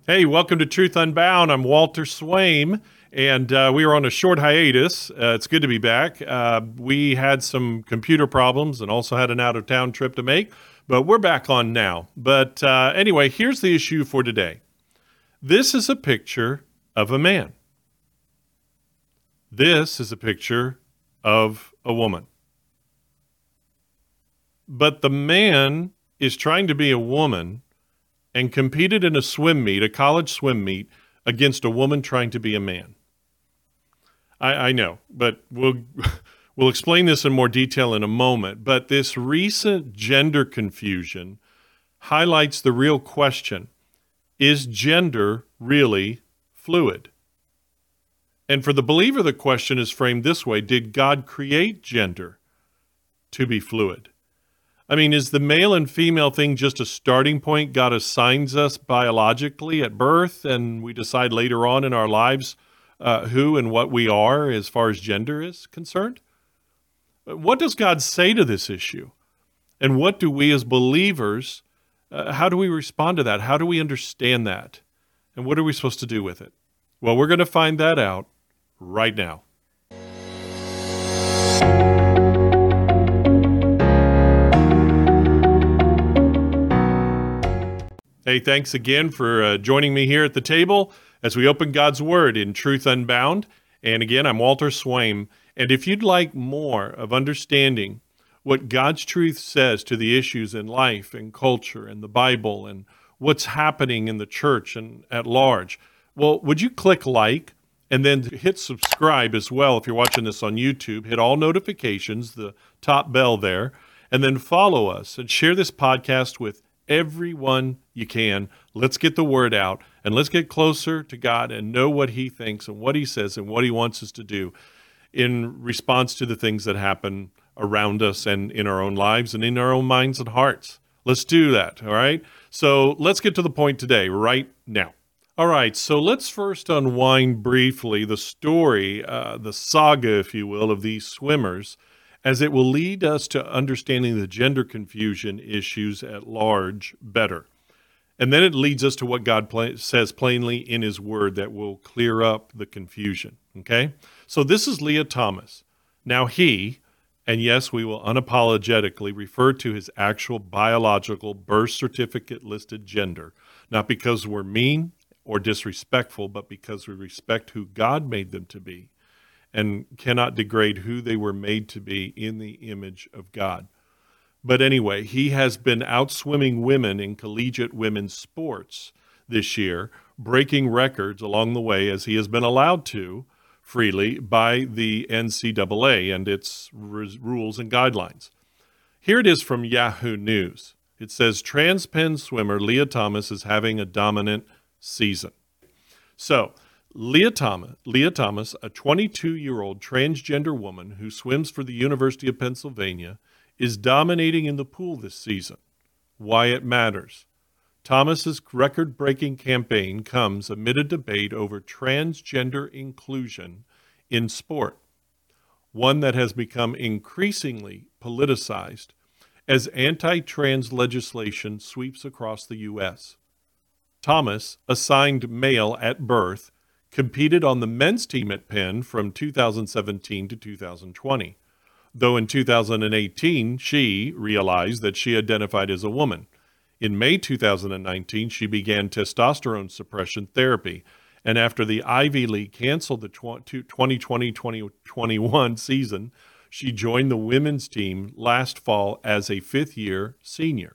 Hey, welcome to Truth Unbound. I'm Walter Swaim, and we were on a short hiatus. It's good to be back. We had some computer problems and also had an out of town trip to make, but we're back on now. But anyway, here's the issue for today. This is a picture of a man. This is a picture of a woman. But the man is trying to be a woman and competed in a swim meet, a college swim meet, against a woman trying to be a man. I know, but we'll explain this in more detail in a moment. But this recent gender confusion highlights the real question: is gender really fluid? And for the believer, the question is framed this way: did God create gender to be fluid? I mean, is the male and female thing just a starting point God assigns us biologically at birth, and we decide later on in our lives who and what we are as far as gender is concerned? What does God say to this issue? And what do we as believers, how do we respond to that? How do we understand that? And what are we supposed to do with it? Well, we're going to find that out right now. Hey, thanks again for joining me here at the table as we open God's Word in Truth Unbound. And again, I'm Walter Swaim. And if you'd like more of understanding what God's truth says to the issues in life and culture and the Bible and what's happening in the church and at large, well, would you click like and then hit subscribe as well if you're watching this on YouTube? Hit all notifications, the top bell there, and then follow us and share this podcast with everyone you can. Let's get the word out and let's get closer to God and know what He thinks and what He says and what He wants us to do in response to the things that happen around us and in our own lives and in our own minds and hearts. Let's do that, all right? So let's get to the point today, right now. All right, so let's first unwind briefly the story, the saga, if you will, of these swimmers, as it will lead us to understanding the gender confusion issues at large better. And then it leads us to what God says plainly in His Word that will clear up the confusion, okay? So this is Lia Thomas. Now he, and yes, we will unapologetically refer to his actual biological birth certificate listed gender, not because we're mean or disrespectful, but because we respect who God made them to be and cannot degrade who they were made to be in the image of God. But anyway, he has been out swimming women in collegiate women's sports this year, breaking records along the way as he has been allowed to freely by the NCAA and its rules and guidelines. Here it is from Yahoo News. It says, Trans Penn swimmer Lia Thomas is having a dominant season. So, Lia Thomas, a 22-year-old transgender woman who swims for the University of Pennsylvania, is dominating in the pool this season. Why it matters. Thomas's record-breaking campaign comes amid a debate over transgender inclusion in sport, one that has become increasingly politicized as anti-trans legislation sweeps across the U.S. Thomas, assigned male at birth, competed on the men's team at Penn from 2017 to 2020, though in 2018 she realized that she identified as a woman. In May 2019, she began testosterone suppression therapy, and after the Ivy League canceled the 2020-2021 season, she joined the women's team last fall as a fifth-year senior.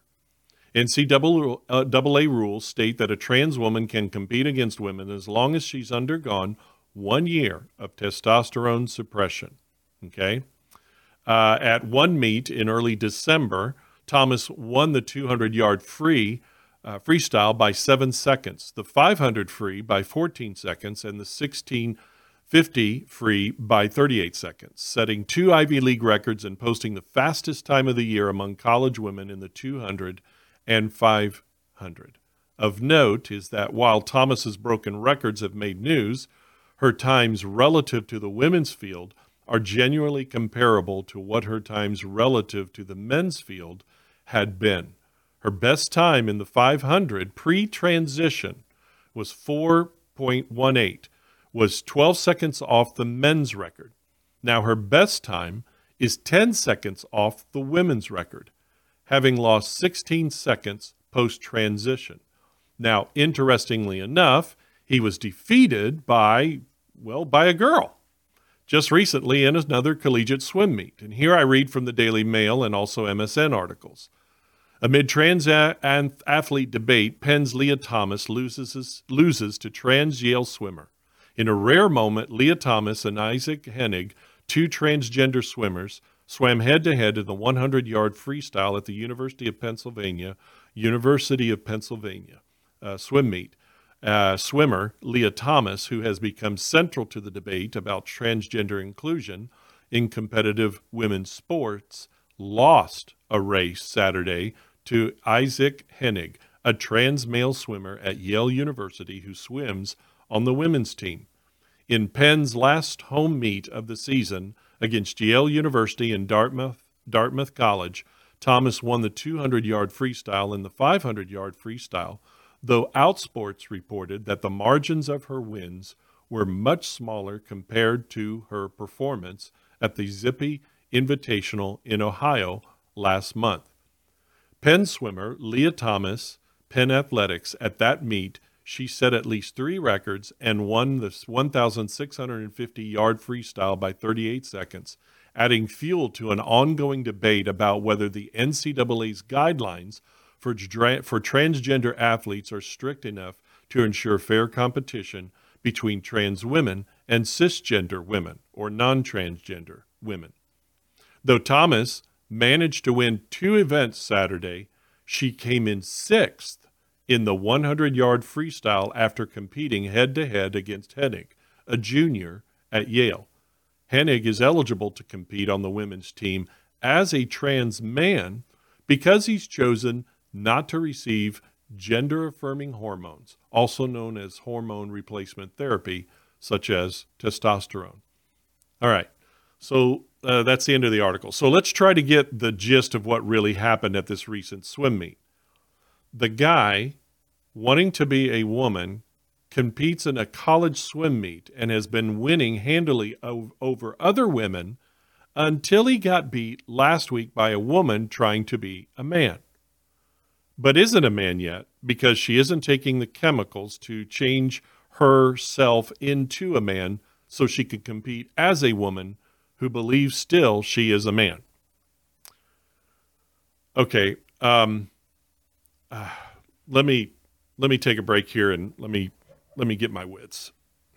NCAA rules state that a trans woman can compete against women as long as she's undergone 1 year of testosterone suppression. Okay? At one meet in early December, Thomas won the 200-yard freestyle by 7 seconds, the 500 free by 14 seconds, and the 1650 free by 38 seconds, setting 2 Ivy League records and posting the fastest time of the year among college women in the 200 and 500. Of note is that while Thomas's broken records have made news, her times relative to the women's field are genuinely comparable to what her times relative to the men's field had been. Her best time in the 500 pre-transition was 4.18, was 12 seconds off the men's record. Now her best time is 10 seconds off the women's record, having lost 16 seconds post-transition. Now, interestingly enough, he was defeated by a girl just recently in another collegiate swim meet. And here I read from the Daily Mail and also MSN articles. Amid trans athlete debate, Penn's Leah Thomas loses to trans Yale swimmer. In a rare moment, Leah Thomas and Isaac Hennig, two transgender swimmers, swam head-to-head in the 100-yard freestyle at the University of Pennsylvania swim meet. Swimmer Leah Thomas, who has become central to the debate about transgender inclusion in competitive women's sports, lost a race Saturday to Isaac Hennig, a trans male swimmer at Yale University who swims on the women's team. In Penn's last home meet of the season against Yale University and Dartmouth College, Thomas won the 200-yard freestyle and the 500-yard freestyle, though Outsports reported that the margins of her wins were much smaller compared to her performance at the Zippy Invitational in Ohio last month. Penn swimmer Leah Thomas, Penn Athletics, at that meet, she set at least 3 records and won the 1,650-yard freestyle by 38 seconds, adding fuel to an ongoing debate about whether the NCAA's guidelines for transgender athletes are strict enough to ensure fair competition between trans women and cisgender women or non-transgender women. Though Thomas managed to win 2 events Saturday, she came in 6th in the 100-yard freestyle after competing head-to-head against Hennig, a junior at Yale. Hennig is eligible to compete on the women's team as a trans man because he's chosen not to receive gender-affirming hormones, also known as hormone replacement therapy, such as testosterone. All right, so that's the end of the article. So let's try to get the gist of what really happened at this recent swim meet. The guy, wanting to be a woman, competes in a college swim meet and has been winning handily over other women until he got beat last week by a woman trying to be a man, but isn't a man yet because she isn't taking the chemicals to change herself into a man so she can compete as a woman who believes still she is a man. Okay, let me take a break here and let me get my wits.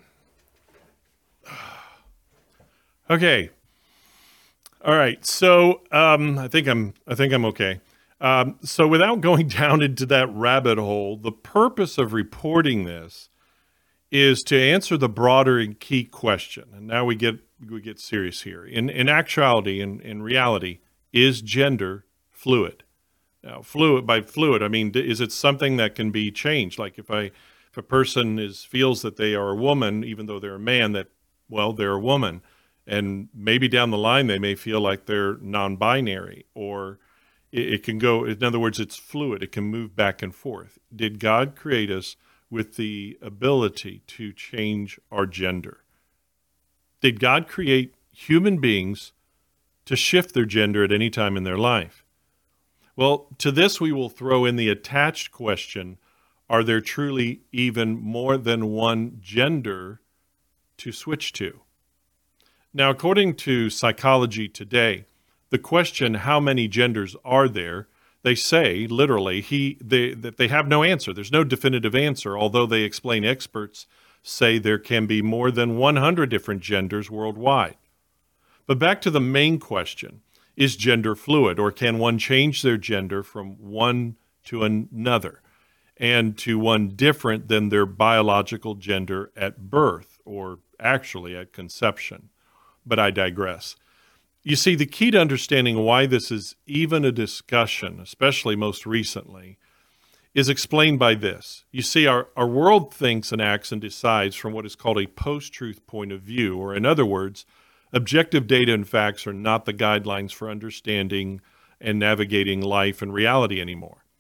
Okay. All right. So I think I'm okay. So without going down into that rabbit hole, the purpose of reporting this is to answer the broader and key question. And now we get serious here. In actuality, in reality, is gender fluid? Now, by fluid, I mean, is it something that can be changed? Like if a person feels that they are a woman, even though they're a man, they're a woman. And maybe down the line, they may feel like they're non-binary, or it can go, in other words, it's fluid. It can move back and forth. Did God create us with the ability to change our gender? Did God create human beings to shift their gender at any time in their life? Well, to this we will throw in the attached question, are there truly even more than one gender to switch to? Now, according to Psychology Today, the question, how many genders are there, they say, literally, that they have no answer. There's no definitive answer, although they explain experts say there can be more than 100 different genders worldwide. But back to the main question, is gender fluid, or can one change their gender from one to another and to one different than their biological gender at birth, or actually at conception? But I digress. You see, the key to understanding why this is even a discussion, especially most recently, is explained by this. You see, our world thinks and acts and decides from what is called a post-truth point of view, or in other words, objective data and facts are not the guidelines for understanding and navigating life and reality anymore.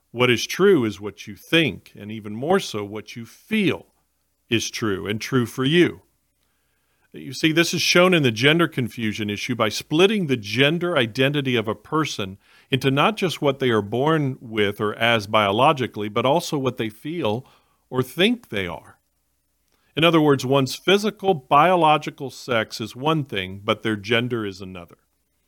What is true is what you think, and even more so, what you feel is true and true for you. You see, this is shown in the gender confusion issue by splitting the gender identity of a person into not just what they are born with or as biologically, but also what they feel or think they are. In other words, one's physical, biological sex is one thing, but their gender is another.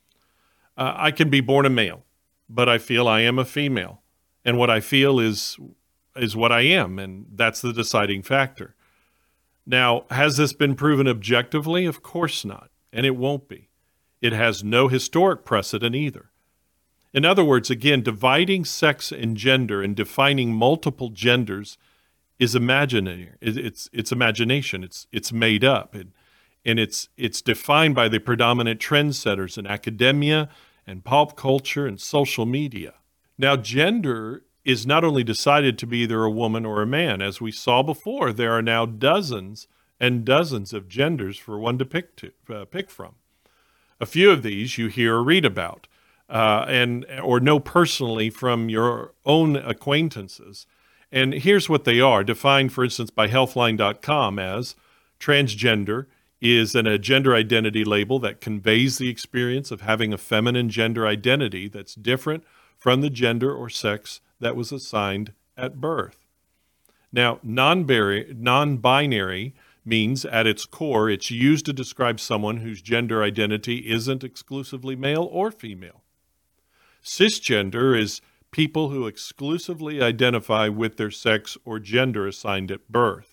I can be born a male, but I feel I am a female. And what I feel is what I am, and that's the deciding factor. Now, has this been proven objectively? Of course not, and it won't be. It has no historic precedent either. In other words, again, dividing sex and gender and defining multiple genders is imaginary. It's imagination. It's made up, and it's defined by the predominant trendsetters in academia and pop culture and social media. Now, gender is not only decided to be either a woman or a man. As we saw before, there are now dozens and dozens of genders for one to pick from. A few of these you hear or read about, or know personally from your own acquaintances. And here's what they are, defined, for instance, by Healthline.com as transgender is a gender identity label that conveys the experience of having a feminine gender identity that's different from the gender or sex that was assigned at birth. Now, non-binary means at its core, it's used to describe someone whose gender identity isn't exclusively male or female. Cisgender is people who exclusively identify with their sex or gender assigned at birth.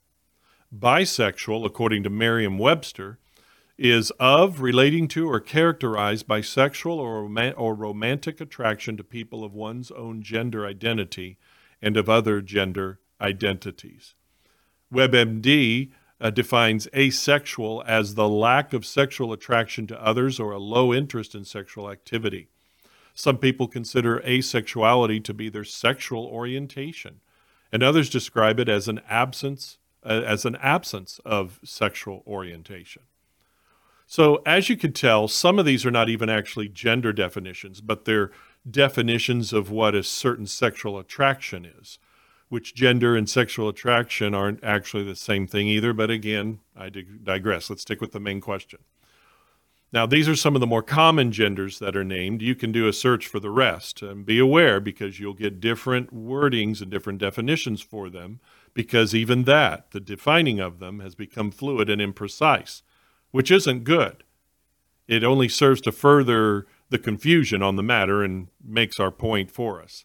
Bisexual, according to Merriam-Webster, is of, relating to, or characterized by sexual or romantic attraction to people of one's own gender identity and of other gender identities. WebMD defines asexual as the lack of sexual attraction to others or a low interest in sexual activity. Some people consider asexuality to be their sexual orientation, and others describe it as an absence of sexual orientation. So as you can tell, some of these are not even actually gender definitions, but they're definitions of what a certain sexual attraction is, which gender and sexual attraction aren't actually the same thing either. But again, I digress. Let's stick with the main question. Now, these are some of the more common genders that are named. You can do a search for the rest, and be aware because you'll get different wordings and different definitions for them, because even that, the defining of them, has become fluid and imprecise, which isn't good. It only serves to further the confusion on the matter and makes our point for us.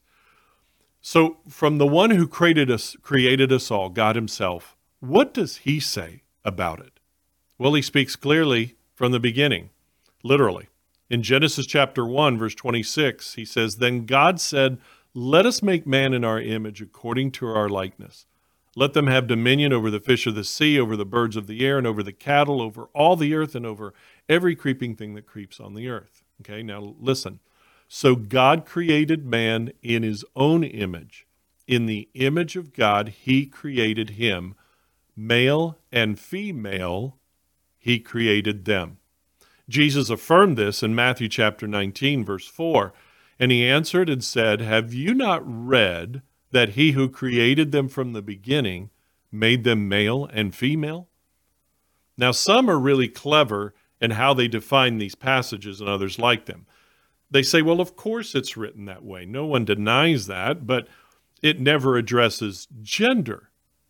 So from the one who created us all, God himself, what does he say about it? Well, he speaks clearly from the beginning, literally. In Genesis chapter 1, verse 26, he says, "Then God said, let us make man in our image according to our likeness. Let them have dominion over the fish of the sea, over the birds of the air, and over the cattle, over all the earth, and over every creeping thing that creeps on the earth." Okay, now listen. So God created man in his own image. In the image of God, he created him. Male and female, he created them. Jesus affirmed this in Matthew chapter 19, verse 4. And he answered and said, "Have you not read that he who created them from the beginning made them male and female?" Now, some are really clever in how they define these passages, and others like them. They say, well, of course it's written that way. No one denies that, but it never addresses gender.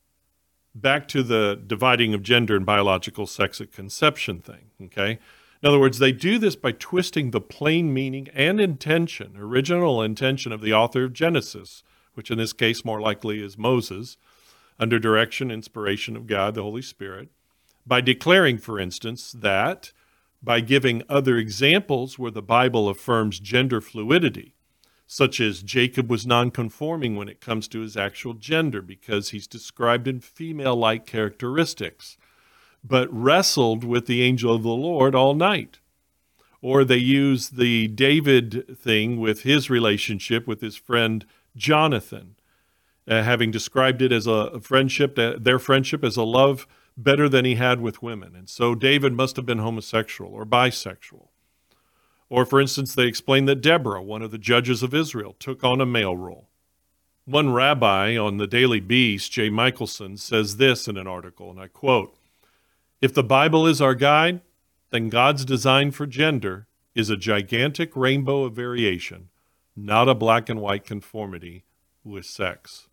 Back to the dividing of gender and biological sex at conception thing, okay? In other words, they do this by twisting the plain meaning and intention, original intention of the author of Genesis, which in this case more likely is Moses, under direction, inspiration of God, the Holy Spirit, by declaring, for instance, that by giving other examples where the Bible affirms gender fluidity, such as Jacob was nonconforming when it comes to his actual gender because he's described in female-like characteristics, but wrestled with the angel of the Lord all night. Or they use the David thing with his relationship with his friend Jonathan, having described it as a friendship, their friendship as a love better than he had with women. And so David must have been homosexual or bisexual. Or, for instance, they explain that Deborah, one of the judges of Israel, took on a male role. One rabbi on the Daily Beast, Jay Michelson, says this in an article, and I quote, "If the Bible is our guide, then God's design for gender is a gigantic rainbow of variation, not a black and white conformity with sex."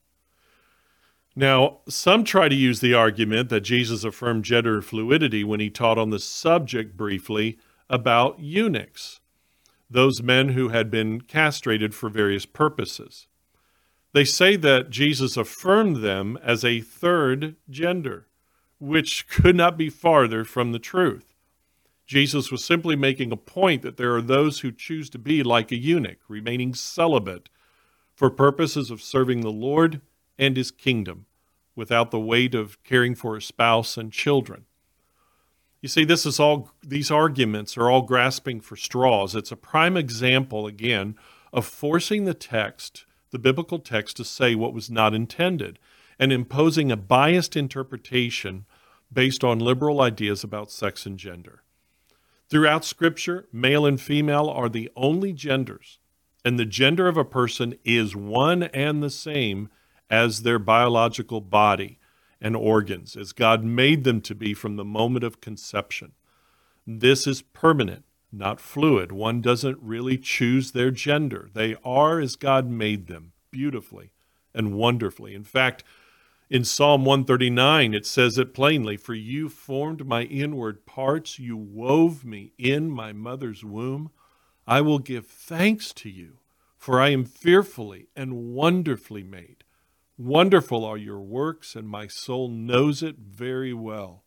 Now, some try to use the argument that Jesus affirmed gender fluidity when he taught on the subject briefly about eunuchs, those men who had been castrated for various purposes. They say that Jesus affirmed them as a third gender, which could not be farther from the truth. Jesus was simply making a point that there are those who choose to be like a eunuch, remaining celibate for purposes of serving the Lord and his kingdom, without the weight of caring for a spouse and children. You see, these arguments are all grasping for straws. It's a prime example, again, of forcing the biblical text, to say what was not intended, and imposing a biased interpretation based on liberal ideas about sex and gender. Throughout Scripture, male and female are the only genders, and the gender of a person is one and the same as their biological body and organs, as God made them to be from the moment of conception. This is permanent, not fluid. One doesn't really choose their gender. They are as God made them, beautifully and wonderfully. In fact, in Psalm 139, it says it plainly, "For you formed my inward parts, you wove me in my mother's womb. I will give thanks to you, for I am fearfully and wonderfully made. Wonderful are your works, and my soul knows it very well."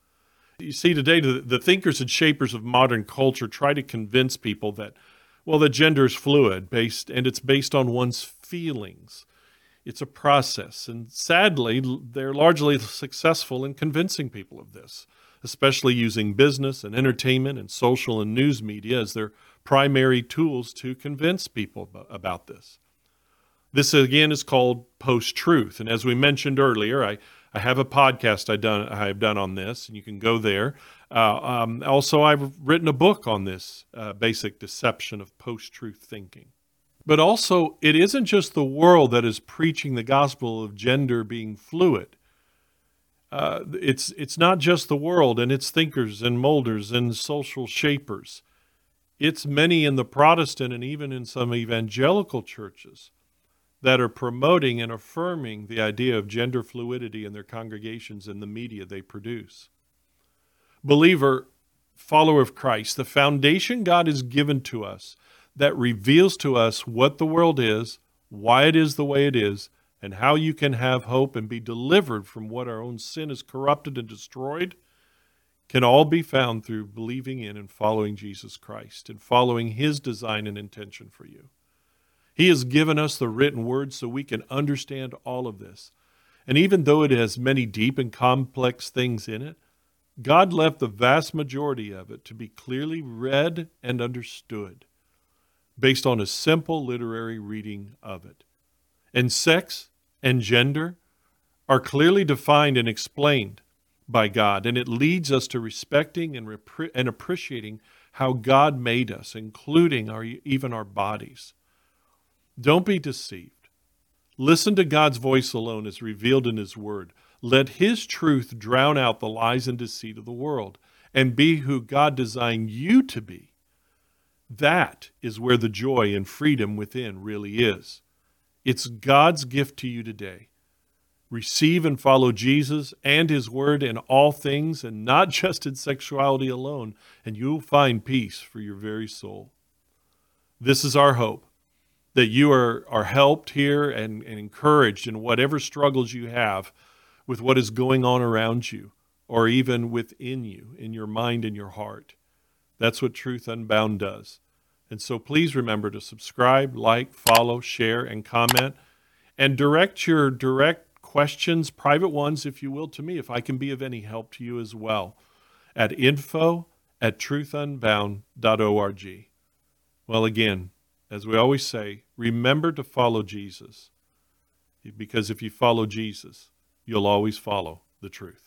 You see, today, the thinkers and shapers of modern culture try to convince people that, well, the gender is fluid, and it's based on one's feelings. It's a process, and sadly, they're largely successful in convincing people of this, especially using business and entertainment and social and news media as their primary tools to convince people about this. This, again, is called post-truth, and as we mentioned earlier, I have a podcast I have done on this, and you can go there. Also, I've written a book on this basic deception of post-truth thinking. But also, it isn't just the world that is preaching the gospel of gender being fluid. It's not just the world and its thinkers and molders and social shapers. It's many in the Protestant and even in some evangelical churches that are promoting and affirming the idea of gender fluidity in their congregations and the media they produce. Believer, follower of Christ, the foundation God has given to us that reveals to us what the world is, why it is the way it is, and how you can have hope and be delivered from what our own sin has corrupted and destroyed, can all be found through believing in and following Jesus Christ and following his design and intention for you. He has given us the written word so we can understand all of this. And even though it has many deep and complex things in it, God left the vast majority of it to be clearly read and understood based on a simple literary reading of it. And sex and gender are clearly defined and explained by God, and it leads us to respecting and appreciating how God made us, including even our bodies. Don't be deceived. Listen to God's voice alone as revealed in his word. Let his truth drown out the lies and deceit of the world, and be who God designed you to be. That is where the joy and freedom within really is. It's God's gift to you today. Receive and follow Jesus and his word in all things, and not just in sexuality alone, and you'll find peace for your very soul. This is our hope, that you are helped here and encouraged in whatever struggles you have with what is going on around you, or even within you, in your mind and your heart. That's what Truth Unbound does. And so please remember to subscribe, like, follow, share, and comment, and direct your questions, private ones, if you will, to me, if I can be of any help to you as well, at info@truthunbound.org. Well, again, as we always say, remember to follow Jesus, because if you follow Jesus, you'll always follow the truth.